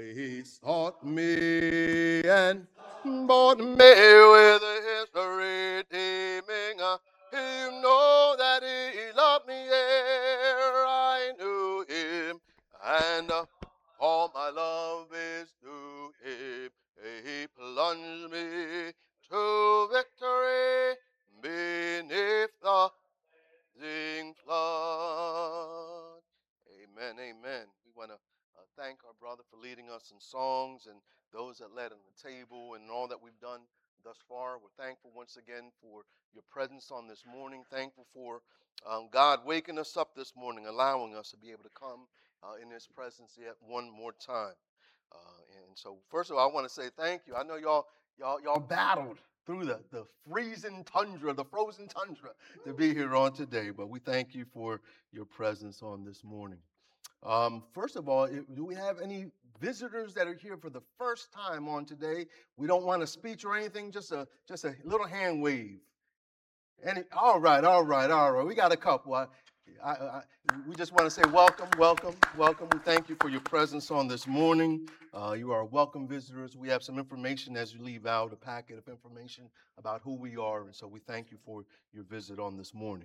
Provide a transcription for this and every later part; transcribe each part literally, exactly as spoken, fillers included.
He sought me and bought me with his redeeming. uh, You know that he loved me ere I knew him, and uh, all my love is to him. He plunged me to victory beneath the blazing flood. Amen, amen. We want to uh, thank our brother for leading us in songs and those that led on the table and all that we've done thus far. We're thankful once again for your presence on this morning. Thankful for um, God waking us up this morning, allowing us to be able to come uh, in his presence yet one more time. Uh, and so, first of all, I want to say thank you. I know y'all, y'all, y'all battled through the, the freezing tundra, the frozen tundra, to be here on today. But we thank you for your presence on this morning. Um, first of all, do we have any visitors that are here for the first time on today? We don't want a speech or anything, just a just a little hand wave. Any? All right, all right, all right. We got a couple. I, I, I, we just want to say welcome, welcome, welcome. We thank you for your presence on this morning. Uh, you are welcome visitors. We have some information as you leave out, a packet of information about who we are, and so we thank you for your visit on this morning.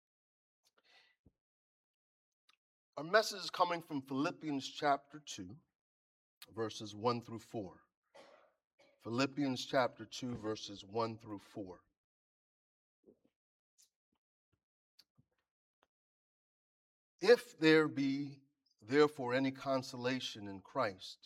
Our message is coming from Philippians chapter two, verses one through four. Philippians chapter two, verses one through four. If there be therefore any consolation in Christ,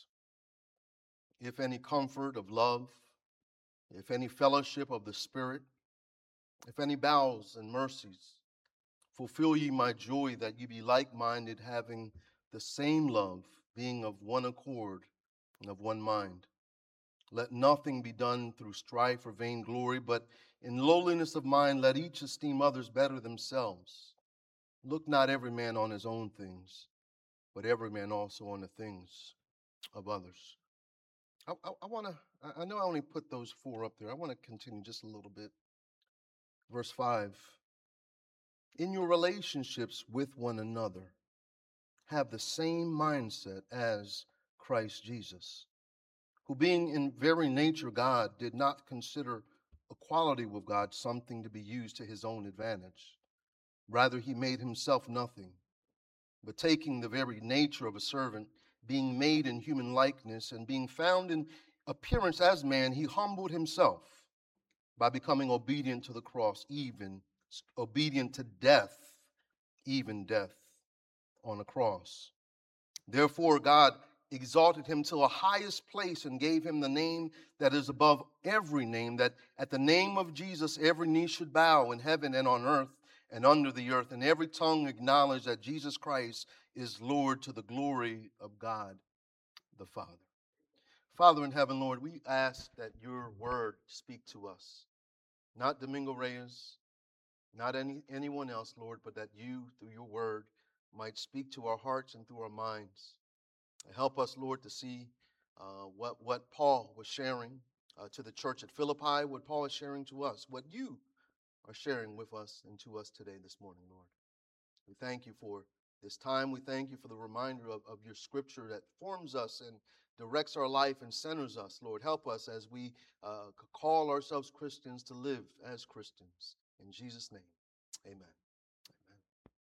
if any comfort of love, if any fellowship of the Spirit, if any bowels and mercies, fulfill ye my joy, that ye be like-minded, having the same love, being of one accord and of one mind. Let nothing be done through strife or vainglory, but in lowliness of mind let each esteem others better themselves. Look not every man on his own things, but every man also on the things of others. I, I, I want to, I know I only put those four up there. I want to continue just a little bit. Verse five, in your relationships with one another, have the same mindset as Christ Jesus, who being in very nature God, did not consider equality with God something to be used to his own advantage. Rather, he made himself nothing, but taking the very nature of a servant, being made in human likeness, and being found in appearance as man, he humbled himself by becoming obedient to the cross, even obedient to death, even death on a cross. Therefore, God exalted him to the highest place and gave him the name that is above every name, that at the name of Jesus every knee should bow in heaven and on earth and under the earth, and every tongue acknowledge that Jesus Christ is Lord, to the glory of God the Father. Father in heaven, Lord, we ask that your word speak to us. Not Domingo Reyes, not any anyone else, Lord, but that you, through your word, might speak to our hearts and through our minds. Help us, Lord, to see uh, what, what Paul was sharing uh, to the church at Philippi, what Paul is sharing to us, what you are sharing with us and to us today, this morning, Lord. We thank you for this time. We thank you for the reminder of, of your scripture that forms us and directs our life and centers us, Lord. Help us as we uh, call ourselves Christians to live as Christians. In Jesus' name, amen. Amen.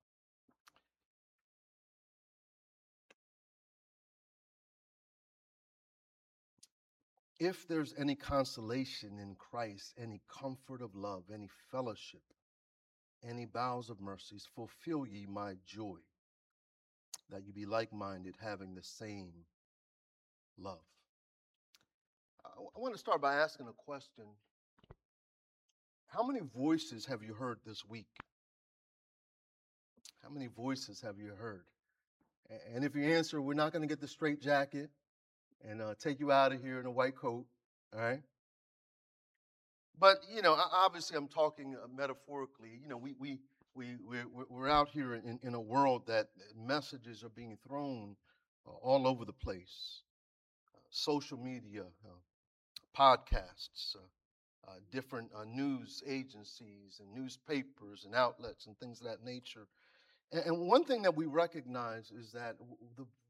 If there's any consolation in Christ, any comfort of love, any fellowship, any bowels of mercies, fulfill ye my joy, that you be like-minded, having the same love. I, I want to start by asking a question. How many voices have you heard this week? How many voices have you heard? And if you answer, we're not going to get the straight jacket and uh, take you out of here in a white coat, all right? But, you know, obviously I'm talking metaphorically. You know, we, we, we, we're, we're out here in, in a world that messages are being thrown uh, all over the place. Uh, social media, uh, podcasts, uh, uh, different uh, news agencies and newspapers and outlets and things of that nature. And, and one thing that we recognize is that the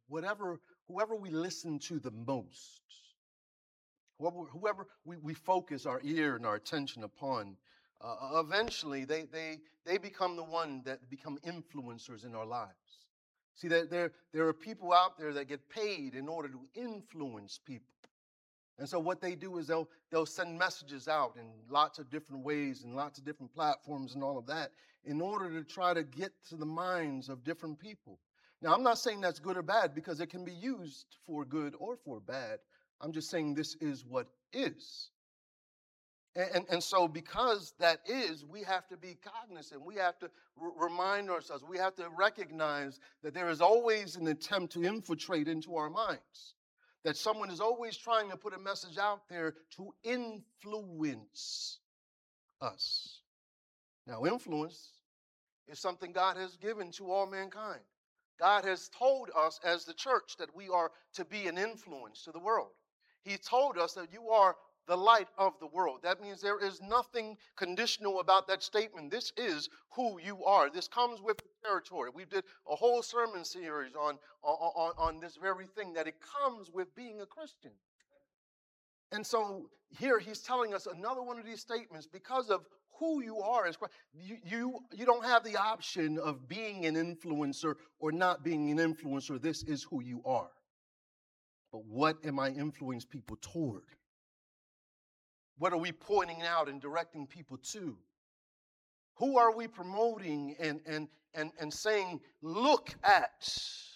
whatever, whoever we listen to the most, whoever, whoever we, we focus our ear and our attention upon, uh, eventually they, they, they become the one that become influencers in our lives. See, there, there, there are people out there that get paid in order to influence people. And so what they do is they'll, they'll send messages out in lots of different ways and lots of different platforms and all of that in order to try to get to the minds of different people. Now, I'm not saying that's good or bad because it can be used for good or for bad. I'm just saying this is what is. And, and, and so because that is, we have to be cognizant. We have to r- remind ourselves. We have to recognize that there is always an attempt to infiltrate into our minds. That someone is always trying to put a message out there to influence us. Now, influence is something God has given to all mankind. God has told us as the church that we are to be an influence to the world. He told us that you are the light of the world. That means there is nothing conditional about that statement. This is who you are. This comes with the territory. We did a whole sermon series on, on, on this very thing, that it comes with being a Christian. And so here he's telling us another one of these statements. Because of who you are as Christ, you, you, you don't have the option of being an influencer or not being an influencer. This is who you are. But what am I influencing people toward? What are we pointing out and directing people to? Who are we promoting and, and, and, and saying, look at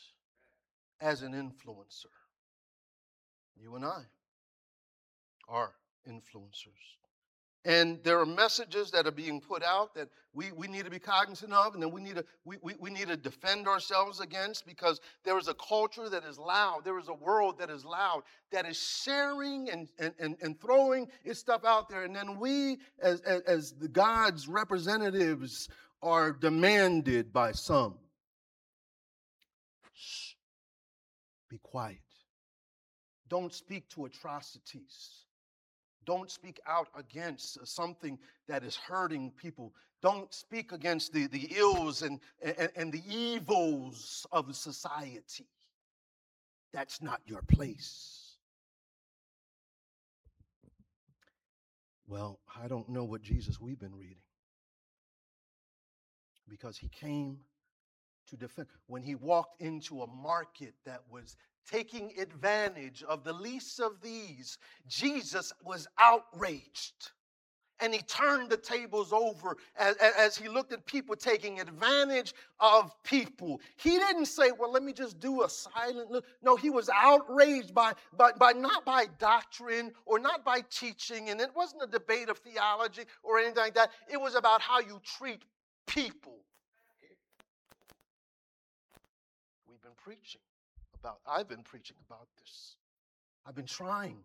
as an influencer? You and I are influencers. And there are messages that are being put out that we, we need to be cognizant of, and then we need to we, we, we need to defend ourselves against, because there is a culture that is loud. There is a world that is loud, that is sharing and, and, and, and throwing its stuff out there. And then we, as, as, as the God's representatives, are demanded by some. Shh. Be quiet. Don't speak to atrocities. Don't speak out against something that is hurting people. Don't speak against the, the ills and, and, and the evils of society. That's not your place. Well, I don't know what Jesus we've been reading. Because he came to defend. When he walked into a market that was taking advantage of the least of these, Jesus was outraged. And he turned the tables over as, as he looked at people taking advantage of people. He didn't say, well, let me just do a silent look. No, he was outraged by, by, by not by doctrine or not by teaching. And it wasn't a debate of theology or anything like that. It was about how you treat people. We've been preaching about, I've been preaching about this. I've been trying.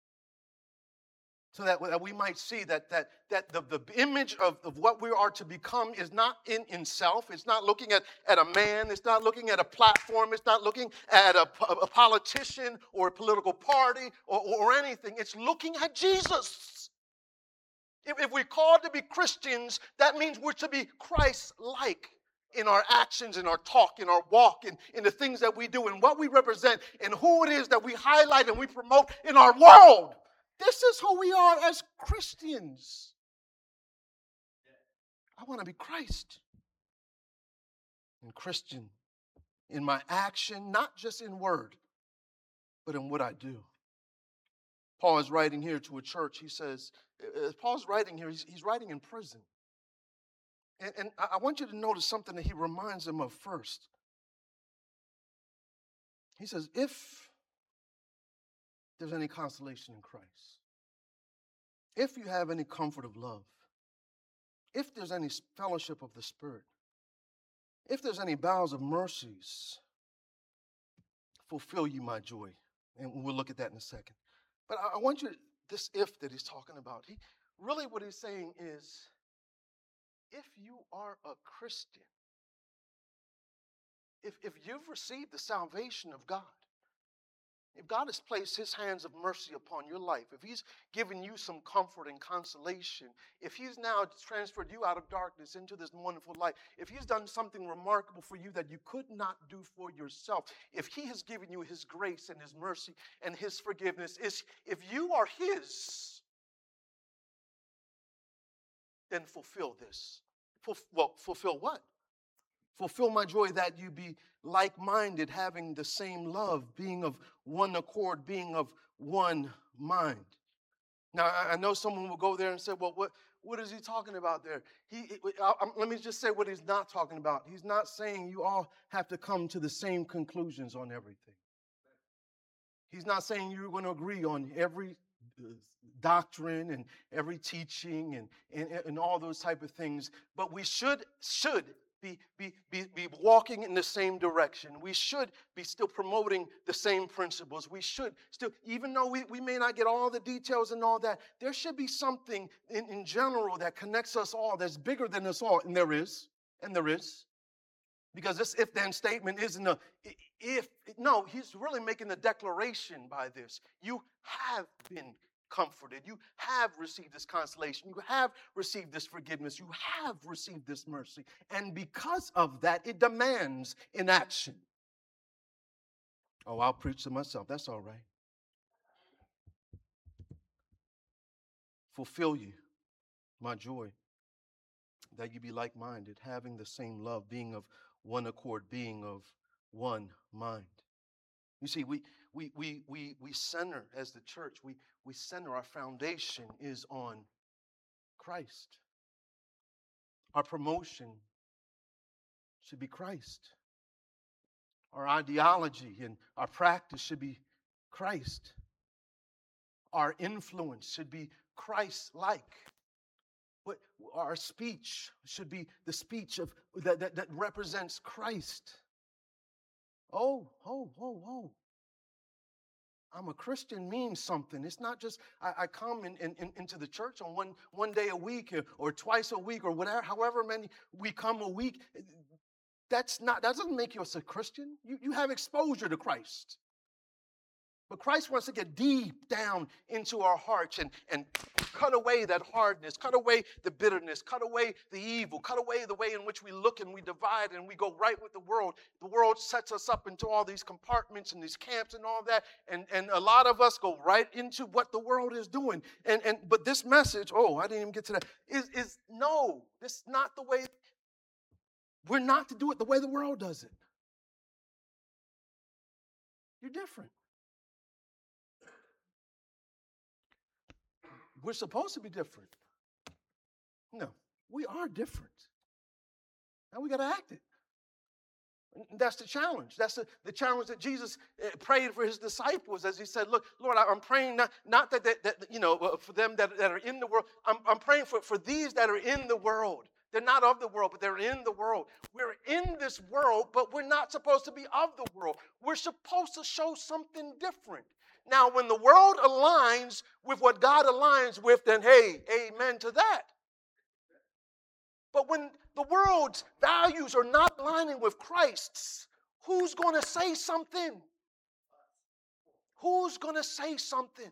So that, that we might see that, that, that the, the image of, of what we are to become is not in, in self. It's not looking at, at a man. It's not looking at a platform. It's not looking at a, a politician or a political party or, or anything. It's looking at Jesus. If, if we're called to be Christians, that means we're to be Christ-like in our actions, in our talk, in our walk, in, in the things that we do, and what we represent, and who it is that we highlight and we promote in our world. This is who we are as Christians. I want to be Christ. And Christian in my action, not just in word, but in what I do. Paul is writing here to a church. He says, as Paul's writing here, he's, he's writing in prison. And, and I want you to notice something that he reminds them of first. He says, if there's any consolation in Christ, if you have any comfort of love, if there's any fellowship of the Spirit, if there's any bowels of mercies, fulfill you my joy. And we'll look at that in a second. But I want you to, this if that he's talking about, he really what he's saying is, if you are a Christian, if, if you've received the salvation of God, If God has placed his hands of mercy upon your life, if he's given you some comfort and consolation, if he's now transferred you out of darkness into this wonderful light, if he's done something remarkable for you that you could not do for yourself, if he has given you his grace and his mercy and his forgiveness, if you are his, then fulfill this. Well, fulfill what? Fulfill my joy that you be like-minded, having the same love, being of one accord, being of one mind. Now, I know someone will go there and say, well, what, what is he talking about there? He, I, I, let me just say what he's not talking about. He's not saying you all have to come to the same conclusions on everything. He's not saying you're going to agree on every doctrine and every teaching and, and, and all those type of things, but we should, should, Be, be, be, be walking in the same direction. We should be still promoting the same principles. We should still, even though we, we may not get all the details and all that, there should be something in, in general that connects us all, that's bigger than us all. And there is, and there is. Because this if-then statement isn't a, if, no, he's really making a declaration by this. You have been comforted. You have received this consolation. You have received this forgiveness. You have received this mercy. And because of that, it demands an action. Oh, I'll preach to myself. That's all right. Fulfill you my joy, that you be like-minded, having the same love, being of one accord, being of one mind. You see, we we we we we center as the church, we we center, our foundation is on Christ. Our promotion should be Christ. Our ideology and our practice should be Christ. Our influence should be Christ-like. What our speech should be the speech of that, that, that represents Christ. Oh, oh, oh, oh. I'm a Christian means something. It's not just I, I come in, in, in, into the church on one, one day a week or, or twice a week or whatever, however many we come a week. That's not, that doesn't make you a Christian. You, you have exposure to Christ. But Christ wants to get deep down into our hearts and, and cut away that hardness, cut away the bitterness, cut away the evil, cut away the way in which we look and we divide and we go right with the world. The world sets us up into all these compartments and these camps and all that. And, and a lot of us go right into what the world is doing. And, and but this message, oh, I didn't even get to that, is, is no, this is not the way. We're not to do it the way the world does it. You're different. We're supposed to be different. No, we are different. And we got to act it. And that's the challenge. That's the, the challenge that Jesus prayed for his disciples as he said, look, Lord, I'm praying not, not that, that, that, you know, for them that, that are in the world. I'm, I'm praying for, for these that are in the world. They're not of the world, but they're in the world. We're in this world, but we're not supposed to be of the world. We're supposed to show something different. Now, when the world aligns with what God aligns with, then hey, amen to that. But when the world's values are not aligning with Christ's, who's going to say something? Who's going to say something?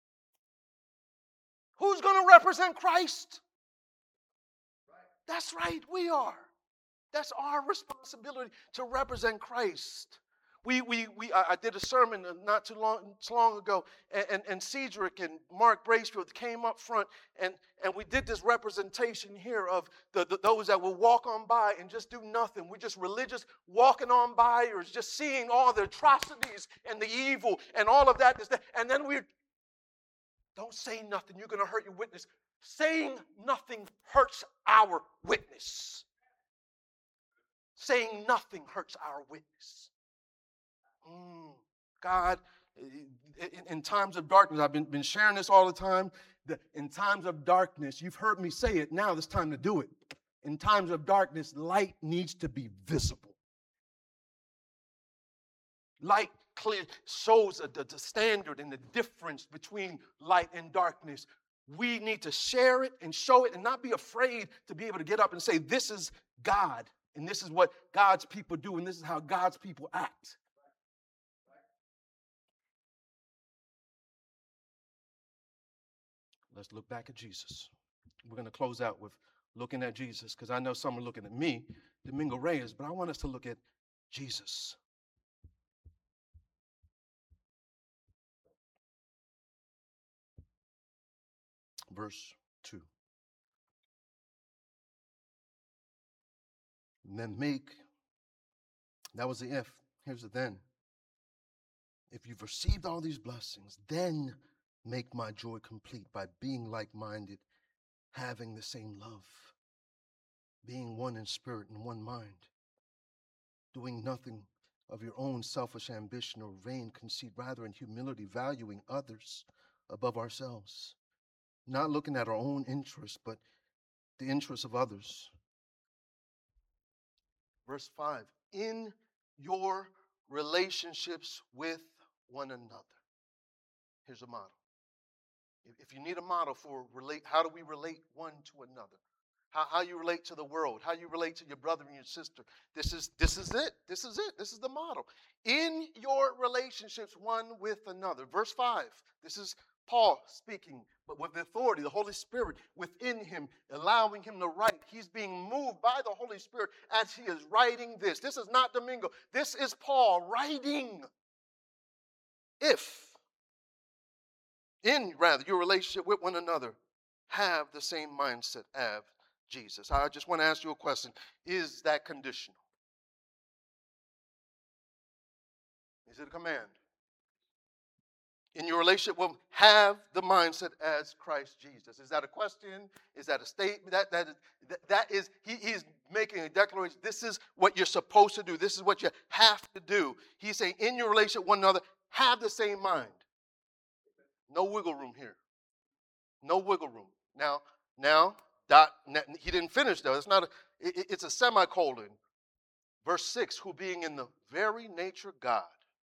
Who's going to represent Christ? That's right, we are. That's our responsibility to represent Christ. We, we, we, I did a sermon not too long, too long ago, and, and, and Cedric and Mark Bracefield came up front, and, and we did this representation here of the, the, those that will walk on by and just do nothing. We're just religious walking on by, or just seeing all the atrocities and the evil and all of that. And then we don't say nothing. You're going to hurt your witness. Saying nothing hurts our witness. Saying nothing hurts our witness. Mm, God, in, in times of darkness, I've been, been sharing this all the time. That in times of darkness, you've heard me say it, now it's time to do it. In times of darkness, light needs to be visible. Light clear shows a, the, the standard and the difference between light and darkness. We need to share it and show it and not be afraid to be able to get up and say, this is God, and this is what God's people do, and this is how God's people act. Let's look back at Jesus. We're going to close out with looking at Jesus, because I know some are looking at me, Domingo Reyes, but I want us to look at Jesus. Verse two. And then make, that was the if, here's the then. If you've received all these blessings, then make my joy complete by being like-minded, having the same love, being one in spirit and one mind, doing nothing of your own selfish ambition or vain conceit, rather in humility, valuing others above ourselves, not looking at our own interests, but the interests of others. Verse five, in your relationships with one another. Here's a model. If you need a model for relate, how do we relate one to another? How, how you relate to the world, how you relate to your brother and your sister. This is, this is it. This is it. This is the model. In your relationships one with another. Verse five, this is Paul speaking, but with authority, the Holy Spirit within him, allowing him to write. He's being moved by the Holy Spirit as he is writing this. This is not Domingo. This is Paul writing. If, in rather, your relationship with one another, have the same mindset as Jesus. I just want to ask you a question. Is that conditional? Is it a command? In your relationship with him, have the mindset as Christ Jesus. Is that a question? Is that a statement? That, that, is, that, that is, he, he's making a declaration. This is what you're supposed to do. This is what you have to do. He's saying, in your relationship with one another, have the same mind. No wiggle room here. No wiggle room. Now, now, dot, he didn't finish though. It's not a, it, it's a semicolon. Verse six, who being in the very nature God,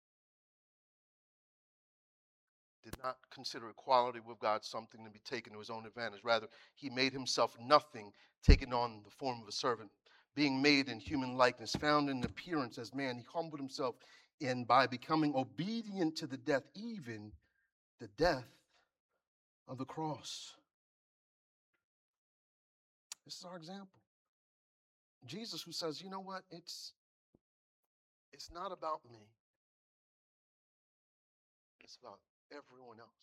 did not consider equality with God something to be taken to his own advantage. Rather, he made himself nothing, taking on the form of a servant, being made in human likeness, found in appearance as man. He humbled himself, and by becoming obedient to the death, even the death of the cross. This is our example. Jesus, who says, you know what, it's, it's not about me. It's about everyone else.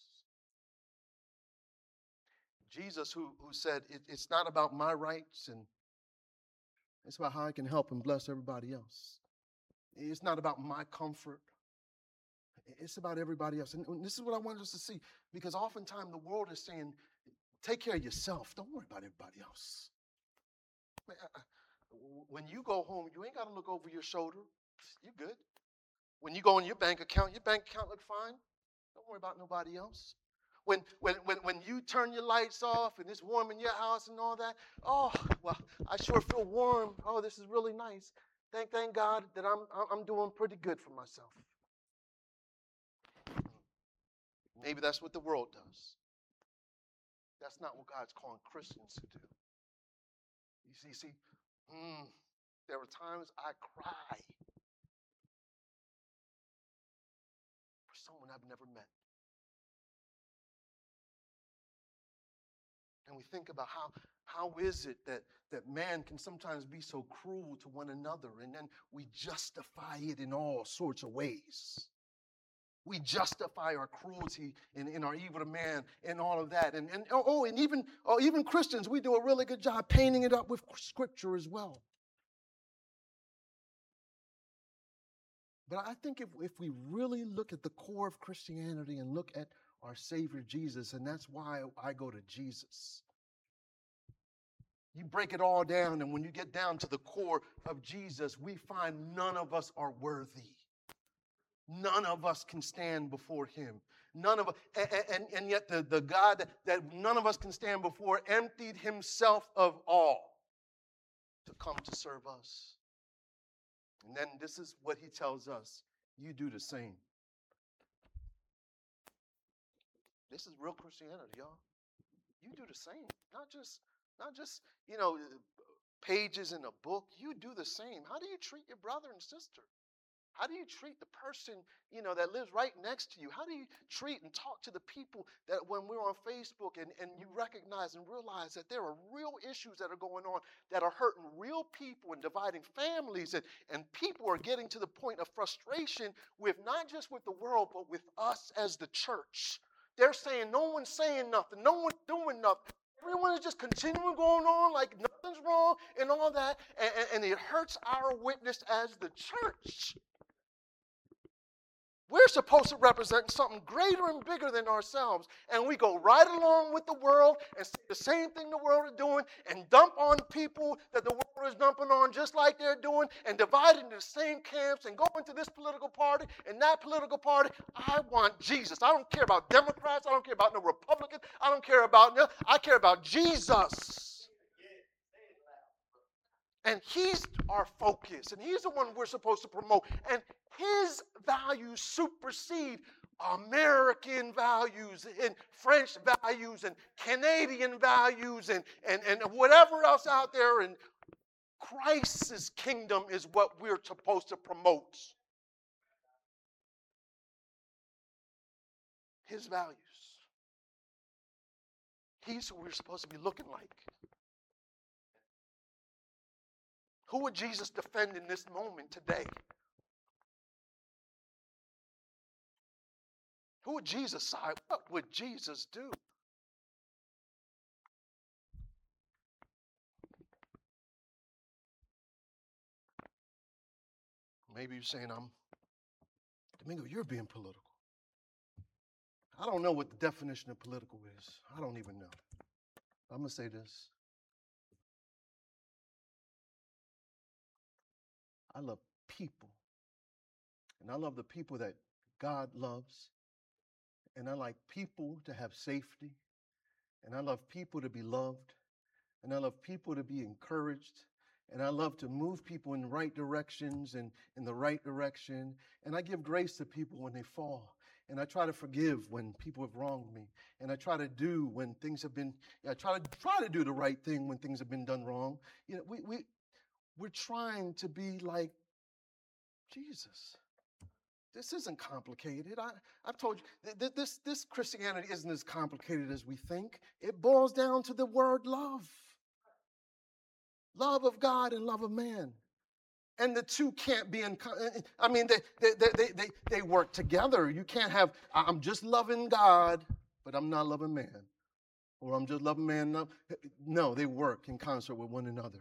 Jesus, who, who said, it, it's not about my rights, and it's about how I can help and bless everybody else. It's not about my comfort. It's about everybody else. And this is what I want us to see, because oftentimes the world is saying, take care of yourself. Don't worry about everybody else. When you go home, you ain't got to look over your shoulder. You're good. When you go in your bank account, your bank account look fine. Don't worry about nobody else. When, when, when, when you turn your lights off and it's warm in your house and all that, oh, well, I sure feel warm. Oh, this is really nice. Thank, thank God that I'm, I'm doing pretty good for myself. Maybe that's what the world does. That's not what God's calling Christians to do. You see, see, mm, there are times I cry for someone I've never met. And we think about how, how is it that, that man can sometimes be so cruel to one another, and then we justify it in all sorts of ways. We justify our cruelty in, in our evil to man and all of that. And, and oh, and even, oh, even Christians, we do a really good job painting it up with Scripture as well. But I think if, if we really look at the core of Christianity and look at our Savior Jesus, and that's why I go to Jesus. You break it all down, and when you get down to the core of Jesus, we find none of us are worthy. None of us can stand before him. None of us, and, and, and yet the, the God that, that none of us can stand before emptied himself of all to come to serve us. And then this is what he tells us. You do the same. This is real Christianity, y'all. You do the same. Not just, not just, you know, pages in a book. You do the same. How do you treat your brother and sister? How do you treat the person, you know, that lives right next to you? How do you treat and talk to the people that when we're on Facebook and, and you recognize and realize that there are real issues that are going on that are hurting real people and dividing families, and, and people are getting to the point of frustration with not just with the world, but with us as the church. They're saying no one's saying nothing, no one's doing nothing. Everyone is just continuing going on like nothing's wrong and all that, and, and, and it hurts our witness as the church. We're supposed to represent something greater and bigger than ourselves. And we go right along with the world and say the same thing the world is doing and dump on people that the world is dumping on just like they're doing and divide into the same camps and go into this political party and that political party. I want Jesus. I don't care about Democrats. I don't care about no Republicans. I don't care about no. I care about Jesus. And he's our focus. And he's the one we're supposed to promote. And his values supersede American values and French values and Canadian values and, and, and whatever else out there. And Christ's kingdom is what we're supposed to promote. His values. He's who we're supposed to be looking like. Who would Jesus defend in this moment today? Who would Jesus side? What would Jesus do? Maybe you're saying, I'm, Domingo, you're being political. I don't know what the definition of political is. I don't even know. I'm going to say this. I love people. And I love the people that God loves. And I like people to have safety. And I love people to be loved. And I love people to be encouraged. And I love to move people in the right directions and in the right direction. And I give grace to people when they fall. And I try to forgive when people have wronged me. And I try to do when things have been, I try to try to do the right thing when things have been done wrong. You know, we, we, we're trying to be like Jesus. This isn't complicated. I, I've told you, th- this, this Christianity isn't as complicated as we think. It boils down to the word love. Love of God and love of man. And the two can't be in, I mean, they, they, they, they, they work together. You can't have, I'm just loving God, but I'm not loving man. Or I'm just loving man. No, no, they work in concert with one another.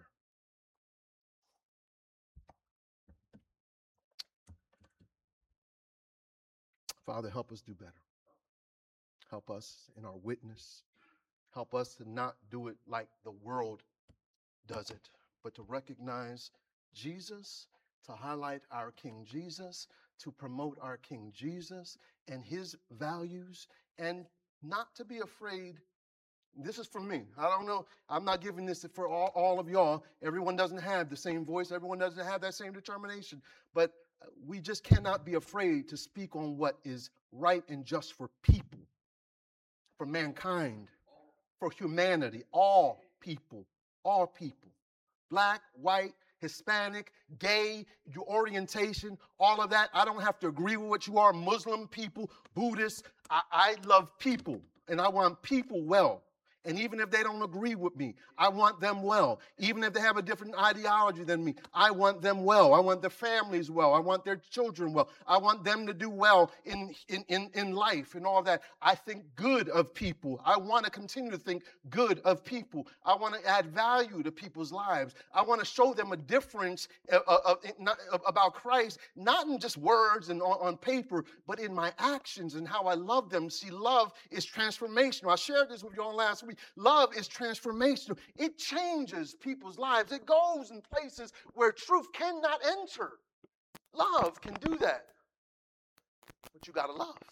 Father, help us do better. Help us in our witness. Help us to not do it like the world does it, but to recognize Jesus, to highlight our King Jesus, to promote our King Jesus and his values, and not to be afraid. This is for me. I don't know. I'm not giving this for all, all of y'all. Everyone doesn't have the same voice. Everyone doesn't have that same determination. But we just cannot be afraid to speak on what is right and just for people, for mankind, for humanity, all people, all people. Black, white, Hispanic, gay, your orientation, all of that. I don't have to agree with what you are. Muslim people, Buddhists. I, I love people, and I want people well. And even if they don't agree with me, I want them well. Even if they have a different ideology than me, I want them well. I want their families well. I want their children well. I want them to do well in, in, in, in life and all that. I think good of people. I want to continue to think good of people. I want to add value to people's lives. I want to show them a difference of, of, of, about Christ, not in just words and on, on paper, but in my actions and how I love them. See, love is transformational. I shared this with you all last week. Love is transformational. It changes people's lives. It goes in places where truth cannot enter. Love can do that. But you got to love.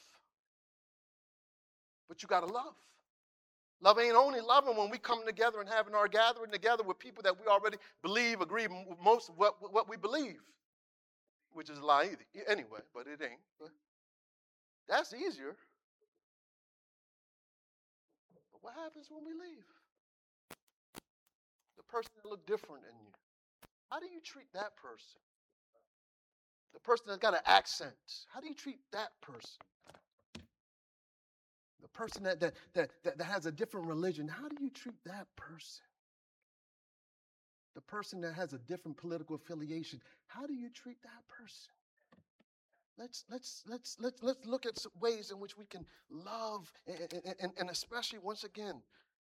But you got to love. Love ain't only loving when we come together and having our gathering together with people that we already believe, agree with most of what, what we believe, which is a lie either. Anyway, but it ain't. But that's easier. But what happens when we leave? The person that look different than you. How do you treat that person? The person that's got an accent, how do you treat that person? The person that, that, that, that, that has a different religion, how do you treat that person? The person that has a different political affiliation, how do you treat that person? Let's let's let's let's let's look at some ways in which we can love, and, and, and especially once again,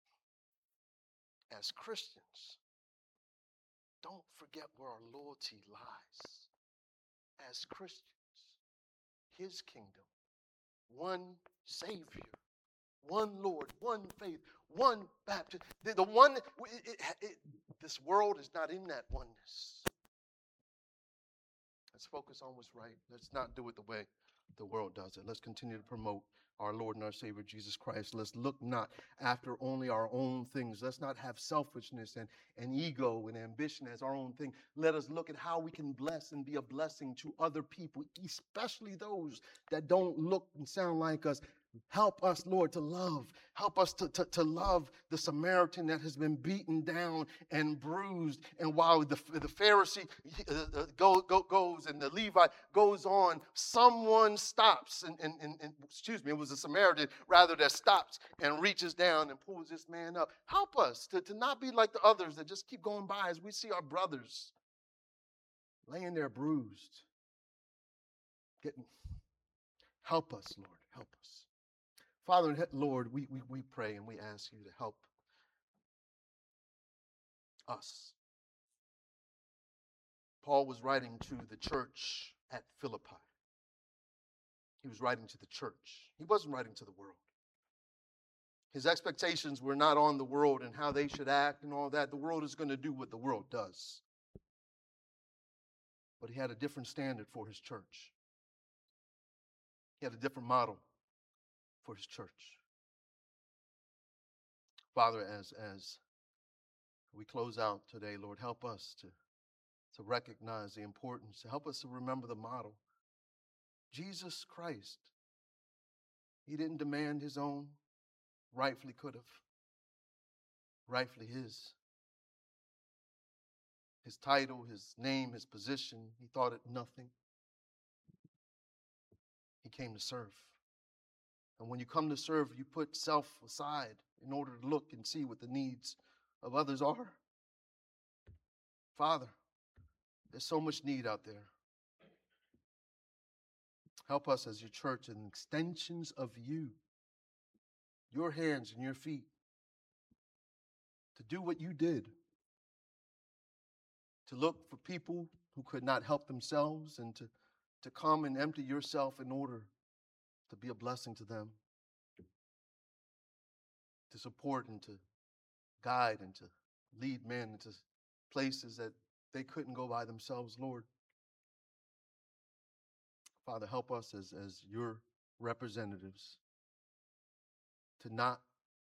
as Christians, don't forget where our loyalty lies. As Christians, His kingdom, one Savior, one Lord, one faith, one baptism. The, the one, it, it, it, this world is not in that oneness. Let's focus on what's right. Let's not do it the way the world does it. Let's continue to promote our Lord and our Savior, Jesus Christ. Let's look not after only our own things. Let's not have selfishness and, and ego and ambition as our own thing. Let us look at how we can bless and be a blessing to other people, especially those that don't look and sound like us. Help us, Lord, to love. Help us to, to, to love the Samaritan that has been beaten down and bruised. And while the, the Pharisee uh, go, go, goes and the Levite goes on, someone stops. And, and, and, and excuse me, it was a Samaritan rather that stops and reaches down and pulls this man up. Help us to, to not be like the others that just keep going by as we see our brothers laying there bruised. Getting, help us, Lord. Help us. Father, Lord, we, we, we pray and we ask you to help us. Paul was writing to the church at Philippi. He was writing to the church. He wasn't writing to the world. His expectations were not on the world and how they should act and all that. The world is going to do what the world does. But he had a different standard for his church. He had a different model for his church. Father, as, as we close out today, Lord, help us to, to recognize the importance. Help us to remember the model. Jesus Christ, he didn't demand his own, rightfully could have, rightfully his. His title, his name, his position, he thought it nothing. He came to serve. And when you come to serve, you put self aside in order to look and see what the needs of others are. Father, there's so much need out there. Help us as your church and extensions of you, your hands and your feet, to do what you did, to look for people who could not help themselves and to, to come and empty yourself in order to be a blessing to them, to support and to guide and to lead men into places that they couldn't go by themselves, Lord. Father, help us as, as your representatives to not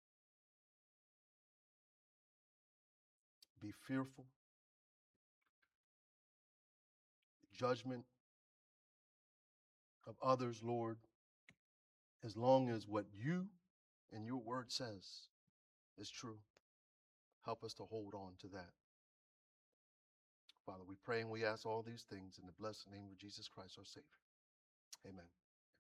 be fearful, judgment of others, Lord, as long as what you and your word says is true. Help us to hold on to that. Father, we pray and we ask all these things in the blessed name of Jesus Christ, our Savior. Amen. Amen.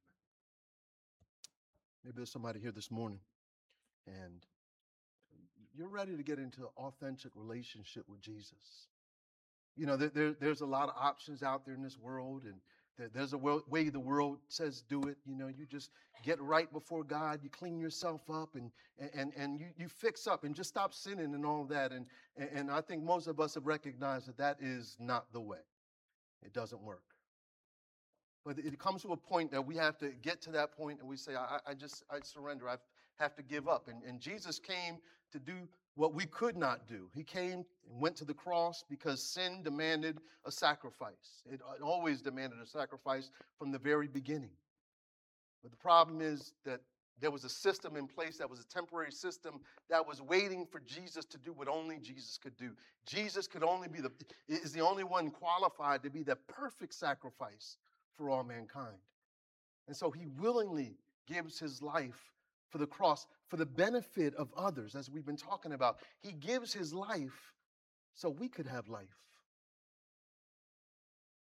Maybe there's somebody here this morning and you're ready to get into an authentic relationship with Jesus. You know, there, there, there's a lot of options out there in this world, and there, there's a way the world says do it. You know, you just get right before God, you clean yourself up, and and and you, you fix up and just stop sinning and all that. And, and I think most of us have recognized that that is not the way. It doesn't work. But it comes to a point that we have to get to that point and we say, I, I just, I surrender. I have to give up. And, and Jesus came to do what we could not do. He came and went to the cross because sin demanded a sacrifice. It always demanded a sacrifice from the very beginning. But the problem is that there was a system in place that was a temporary system that was waiting for Jesus to do what only Jesus could do. Jesus could only be the, is the only one qualified to be the perfect sacrifice for all mankind. And so he willingly gives his life for the cross, for the benefit of others, as we've been talking about. He gives his life so we could have life.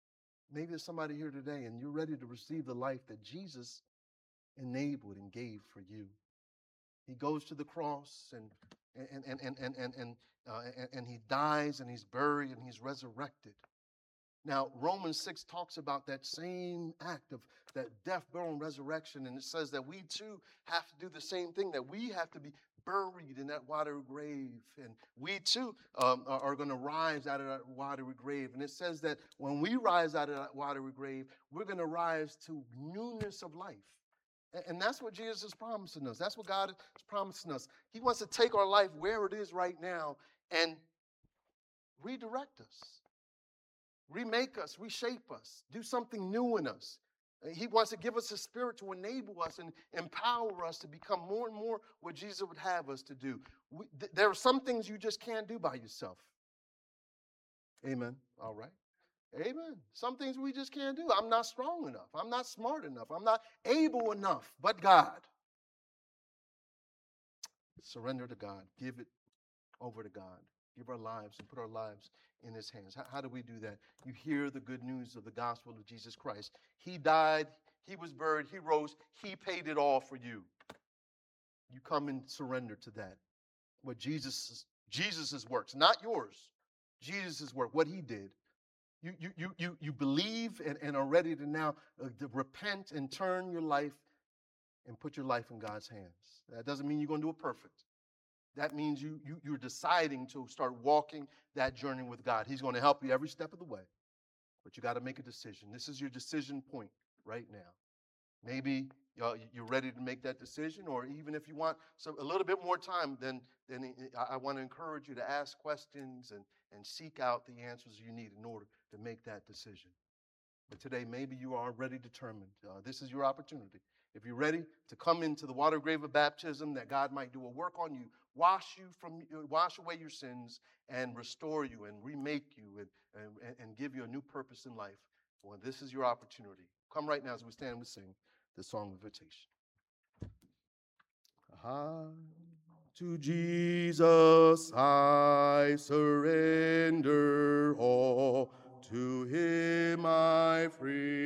Maybe there's somebody here today and you're ready to receive the life that Jesus enabled and gave for you. He goes to the cross and and and and and and and, uh, and, and he dies and he's buried and he's resurrected. Now, Romans six talks about that same act of that death, burial, and resurrection, and it says that we too have to do the same thing, that we have to be buried in that watery grave, and we too um, are, are going to rise out of that watery grave. And it says that when we rise out of that watery grave, we're going to rise to newness of life. And, and that's what Jesus is promising us. That's what God is promising us. He wants to take our life where it is right now and redirect us. Remake us, reshape us, do something new in us. He wants to give us a spirit to enable us and empower us to become more and more what Jesus would have us to do. We, th- there are some things you just can't do by yourself. Amen. All right. Amen. Some things we just can't do. I'm not strong enough. I'm not smart enough. I'm not able enough. But God. Surrender to God. Give it over to God. Give our lives and put our lives in his hands. How, how do we do that? You hear the good news of the gospel of Jesus Christ. He died, he was buried, he rose, he paid it all for you. You come and surrender to that. What Jesus Jesus's works, not yours. Jesus' work, what he did. You you you you you believe and, and are ready to now uh, to repent and turn your life and put your life in God's hands. That doesn't mean you're going to do it perfect. That means you, you, you're deciding to start walking that journey with God. He's going to help you every step of the way. But you got to make a decision. This is your decision point right now. Maybe uh, you're ready to make that decision, or even if you want some, a little bit more time, then, then I, I want to encourage you to ask questions and, and seek out the answers you need in order to make that decision. But today, maybe you are already determined. Uh, this is your opportunity. If you're ready to come into the water grave of baptism, that God might do a work on you, wash you from, wash away your sins, and restore you and remake you and, and, and give you a new purpose in life. Well, this is your opportunity. Come right now as we stand and sing the song of invitation. Ah, to Jesus I surrender all, to him I free.